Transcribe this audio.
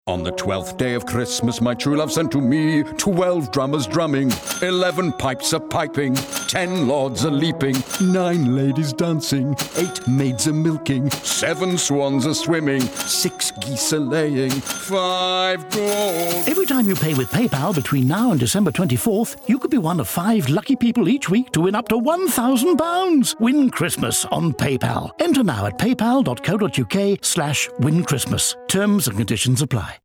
On the 12th day of Christmas, my true love sent to me 12 drummers drumming, 11 pipes a-piping, 10 lords a-leaping, 9 ladies dancing, 8 maids a-milking, 7 swans a-swimming, 6 geese a-laying, 5 gold. Every time you pay with PayPal between now and December 24th, you could be one of 5 lucky people each week to win up to £1,000. Win Christmas on PayPal. Enter now at paypal.co.uk/winchristmas. Terms and conditions apply.